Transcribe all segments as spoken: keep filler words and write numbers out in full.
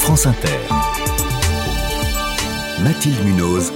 France Inter. Mathilde Munoz.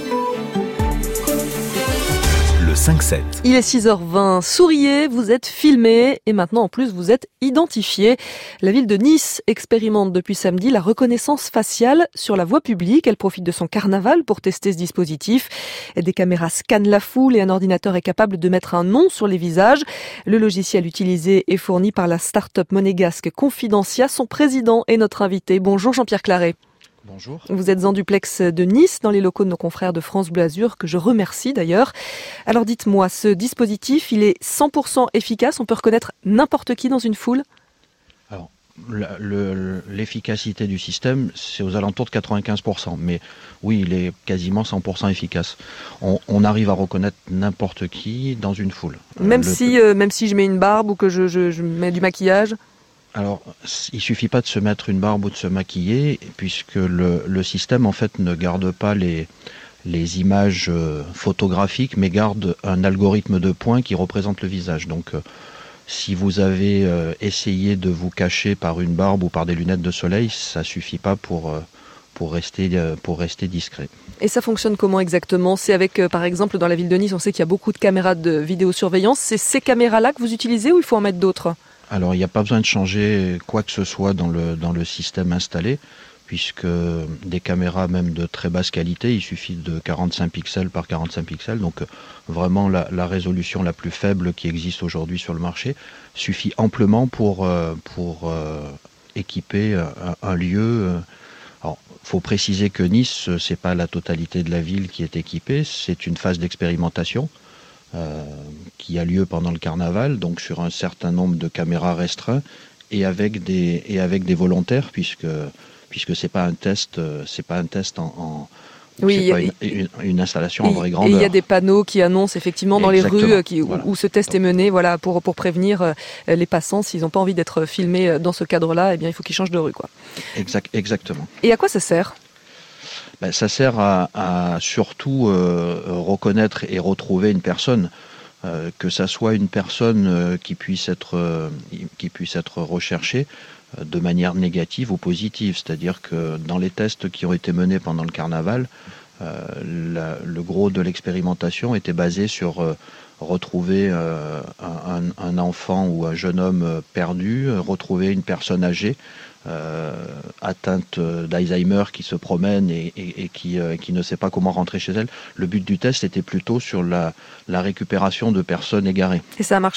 Le cinq sept. Il est six heures vingt. Souriez, vous êtes filmé et maintenant en plus vous êtes identifié. La ville de Nice expérimente depuis samedi la reconnaissance faciale sur la voie publique. Elle profite de son carnaval pour tester ce dispositif. Des caméras scannent la foule et un ordinateur est capable de mettre un nom sur les visages. Le logiciel utilisé est fourni par la start-up monégasque Confidencia. Son président est notre invité. Bonjour Jean-Pierre Claret. Bonjour. Vous êtes en duplex de Nice, dans les locaux de nos confrères de France Bleu Azur, que je remercie d'ailleurs. Alors dites-moi, ce dispositif, il est cent pour cent efficace, on peut reconnaître n'importe qui dans une foule ? Alors, le, le, l'efficacité du système, c'est aux alentours de quatre-vingt-quinze pour cent, mais oui, il est quasiment cent pour cent efficace. On, on arrive à reconnaître n'importe qui dans une foule. Même, le, si, euh, même si je mets une barbe ou que je, je, je mets du maquillage ? Alors, il suffit pas de se mettre une barbe ou de se maquiller, puisque le, le système, en fait, ne garde pas les, les images euh, photographiques, mais garde un algorithme de points qui représente le visage. Donc, euh, si vous avez euh, essayé de vous cacher par une barbe ou par des lunettes de soleil, ça suffit pas pour, euh, pour, rester, euh, pour rester discret. Et ça fonctionne comment exactement ? C'est avec, euh, par exemple, dans la ville de Nice, on sait qu'il y a beaucoup de caméras de vidéosurveillance. C'est ces caméras-là que vous utilisez ou il faut en mettre d'autres ? Alors, il n'y a pas besoin de changer quoi que ce soit dans le, dans le système installé, puisque des caméras même de très basse qualité, il suffit de quarante-cinq pixels par quarante-cinq pixels, donc vraiment la, la résolution la plus faible qui existe aujourd'hui sur le marché, suffit amplement pour, pour euh, équiper un, un lieu. Alors, il faut préciser que Nice, c'est pas la totalité de la ville qui est équipée, c'est une phase d'expérimentation. Euh, qui a lieu pendant le carnaval, donc sur un certain nombre de caméras restreints et avec des et avec des volontaires, puisque puisque c'est pas un test, c'est pas un test en, en oui, c'est pas une, une, une installation en vraie grandeur. Et il y a des panneaux qui annoncent effectivement dans Exactement. les rues qui, voilà. où ce test donc, est mené, voilà, pour pour prévenir les passants s'ils n'ont pas envie d'être filmés dans ce cadre-là, eh bien il faut qu'ils changent de rue, quoi. Exact, exactement. Et à quoi ça sert ? Ben, ça sert à, à surtout euh, reconnaître et retrouver une personne, euh, que ça soit une personne euh, qui puisse être euh, qui puisse être recherchée euh, de manière négative ou positive. C'est-à-dire que dans les tests qui ont été menés pendant le carnaval, euh, la, le gros de l'expérimentation était basé sur euh, retrouver euh, un, un enfant ou un jeune homme perdu, retrouver une personne âgée Euh, atteinte d'Alzheimer qui se promène et, et, et qui, euh, qui ne sait pas comment rentrer chez elle. Le but du test était plutôt sur la, la récupération de personnes égarées. Et ça a marché ?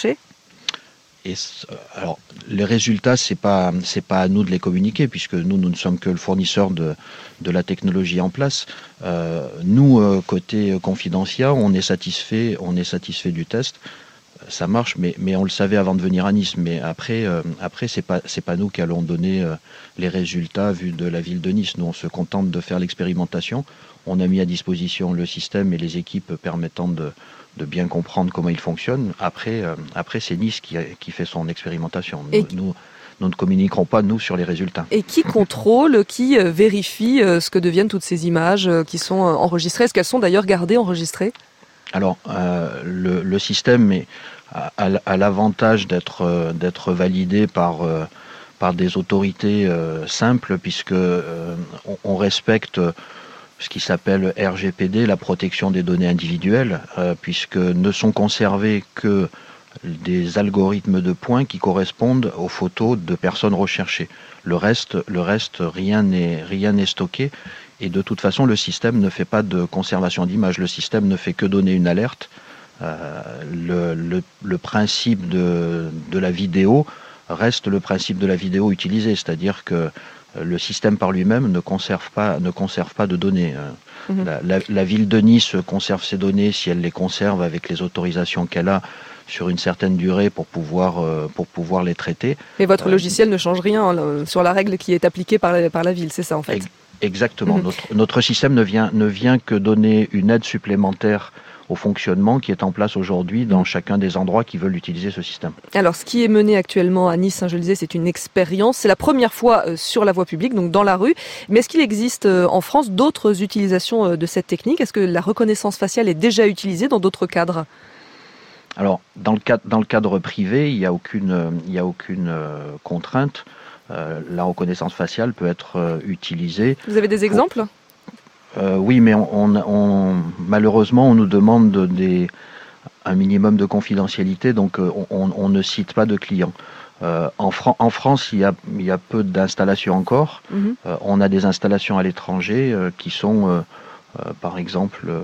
Et alors, les résultats, c'est pas c'est pas à nous de les communiquer, puisque nous, nous ne sommes que le fournisseur de, de la technologie en place. Euh, nous, euh, côté Confidencia, on est satisfait, on est satisfait du test. Ça marche, mais, mais on le savait avant de venir à Nice. Mais après, euh, après c'est pas c'est pas nous qui allons donner euh, les résultats vus de la ville de Nice. Nous, on se contente de faire l'expérimentation. On a mis à disposition le système et les équipes permettant de, de bien comprendre comment il fonctionne. Après, euh, après c'est Nice qui, a, qui fait son expérimentation. Nous, et... nous, nous ne communiquerons pas, nous, sur les résultats. Et qui contrôle, qui vérifie ce que deviennent toutes ces images qui sont enregistrées ? Est-ce qu'elles sont d'ailleurs gardées, enregistrées ? Alors, euh, le, le système est, a, a l'avantage d'être, euh, d'être validé par, euh, par des autorités euh, simples, puisque euh, on, on respecte ce qui s'appelle R G P D, la protection des données individuelles, euh, puisque ne sont conservés que des algorithmes de points qui correspondent aux photos de personnes recherchées. Le reste, le reste rien n'est, rien n'est stocké. Et de toute façon, le système ne fait pas de conservation d'images. Le système ne fait que donner une alerte. Euh, le, le, le principe de, de la vidéo reste le principe de la vidéo utilisée, c'est-à-dire que le système par lui-même ne conserve pas, ne conserve pas de données. Mmh. La, la, la ville de Nice conserve ses données si elle les conserve avec les autorisations qu'elle a sur une certaine durée pour pouvoir, euh, pour pouvoir les traiter. Mais votre euh, logiciel ne change rien là, sur la règle qui est appliquée par la, par la ville, c'est ça en fait ? Exactement. Mmh. Notre, notre système ne vient, ne vient que donner une aide supplémentaire au fonctionnement qui est en place aujourd'hui dans chacun des endroits qui veulent utiliser ce système. Alors, ce qui est mené actuellement à Nice, hein, je le disais, c'est une expérience. C'est la première fois euh, sur la voie publique, donc dans la rue. Mais est-ce qu'il existe euh, en France d'autres utilisations euh, de cette technique ? Est-ce que la reconnaissance faciale est déjà utilisée dans d'autres cadres ? Alors, dans le cadre, dans le cadre privé, il n'y a aucune, il n'y a aucune euh, contrainte. euh, la reconnaissance faciale peut être euh, utilisée. Vous avez des exemples ? euh, Oui, mais on, on, on, malheureusement, on nous demande des, un minimum de confidentialité, donc on, on, on ne cite pas de clients. Euh, en, Fran- en France, il y a, il y a peu d'installations encore. Mmh. Euh, on a des installations à l'étranger euh, qui sont, euh, euh, par exemple, euh,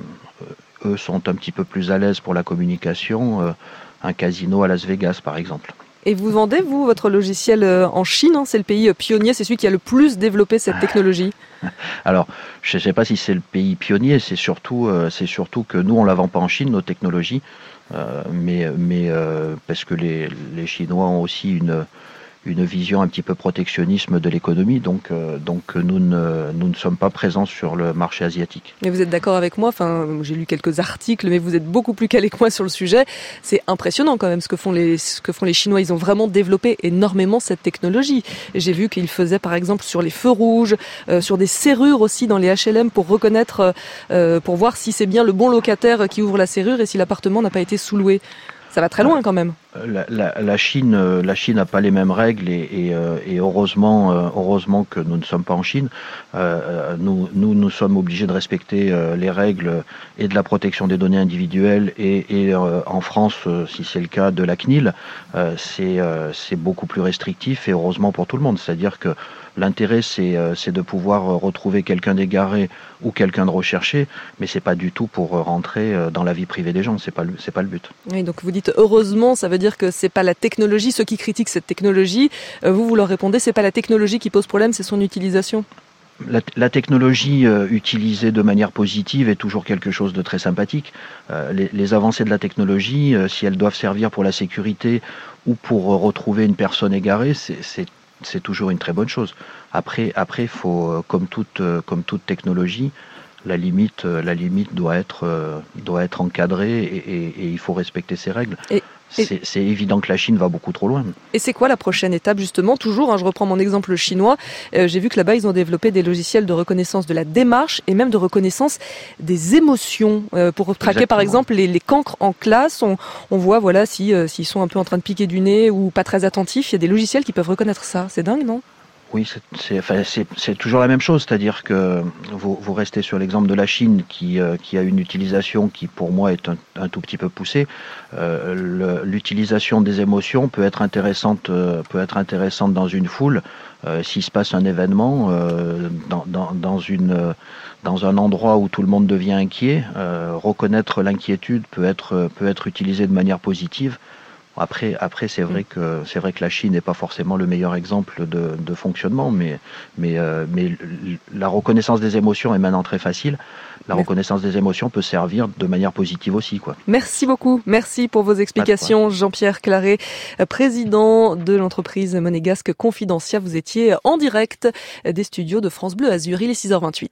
eux sont un petit peu plus à l'aise pour la communication. Euh, un casino à Las Vegas, par exemple. Et vous vendez, vous, votre logiciel en Chine, hein, c'est le pays pionnier, c'est celui qui a le plus développé cette technologie. Alors, je ne sais pas si c'est le pays pionnier, c'est surtout, euh, c'est surtout que nous, on ne la vend pas en Chine, nos technologies, euh, mais, mais euh, parce que les, les Chinois ont aussi une, une vision un petit peu protectionnisme de l'économie, donc, euh, donc nous, ne, nous ne sommes pas présents sur le marché asiatique. Mais vous êtes d'accord avec moi, enfin, j'ai lu quelques articles, mais vous êtes beaucoup plus calé que moi sur le sujet. C'est impressionnant quand même ce que font les, ce que font les Chinois. Ils ont vraiment développé énormément cette technologie. J'ai vu qu'ils faisaient par exemple sur les feux rouges, euh, sur des serrures aussi dans les H L M pour reconnaître, euh, pour voir si c'est bien le bon locataire qui ouvre la serrure et si l'appartement n'a pas été sous-loué. Ça va très loin quand même. La, la, la Chine, la Chine n'a pas les mêmes règles et, et, et heureusement, heureusement que nous ne sommes pas en Chine. Euh, nous, nous, nous sommes obligés de respecter les règles et de la protection des données individuelles et, et euh, en France, si c'est le cas de la C N I L, euh, c'est, euh, c'est beaucoup plus restrictif et heureusement pour tout le monde. C'est-à-dire que l'intérêt, c'est, c'est de pouvoir retrouver quelqu'un d'égaré ou quelqu'un de recherché, mais c'est pas du tout pour rentrer dans la vie privée des gens. C'est pas, c'est pas le but. Oui, donc vous dites heureusement, ça veut dire que c'est pas la technologie. Ceux qui critiquent cette technologie, vous, vous leur répondez, c'est pas la technologie qui pose problème, c'est son utilisation. La, la technologie euh, utilisée de manière positive est toujours quelque chose de très sympathique. Euh, les, les avancées de la technologie, euh, si elles doivent servir pour la sécurité ou pour euh, retrouver une personne égarée, c'est, c'est c'est toujours une très bonne chose. Après, après, faut, comme toute, comme toute technologie, la limite, la limite doit être, doit être encadrée et, et, et il faut respecter ses règles. Et, c'est, et... c'est évident que la Chine va beaucoup trop loin. Et c'est quoi la prochaine étape justement ? Toujours, hein, je reprends mon exemple chinois. Euh, j'ai vu que là-bas, ils ont développé des logiciels de reconnaissance de la démarche et même de reconnaissance des émotions euh, pour traquer Exactement. Par exemple les, les cancres en classe. On, on voit voilà si euh, s'ils sont un peu en train de piquer du nez ou pas très attentifs. Il y a des logiciels qui peuvent reconnaître ça. C'est dingue, non ? Oui, c'est, c'est, enfin, c'est, c'est toujours la même chose, c'est-à-dire que vous, vous restez sur l'exemple de la Chine qui, euh, qui a une utilisation qui pour moi est un, un tout petit peu poussée. Euh, le, l'utilisation des émotions peut être intéressante, euh, peut être intéressante dans une foule. Euh, s'il se passe un événement euh, dans, dans, dans, une, dans un endroit où tout le monde devient inquiet, euh, reconnaître l'inquiétude peut être, peut être utilisé de manière positive. Après, après c'est vrai que c'est vrai que la Chine n'est pas forcément le meilleur exemple de, de fonctionnement, mais mais euh, mais la reconnaissance des émotions est maintenant très facile. La Merci. reconnaissance des émotions peut servir de manière positive aussi, quoi. Merci beaucoup, merci pour vos explications, Jean-Pierre Claret, président de l'entreprise monégasque Confidentia. Vous étiez en direct des studios de France Bleu Azur. Il est six heures vingt-huit.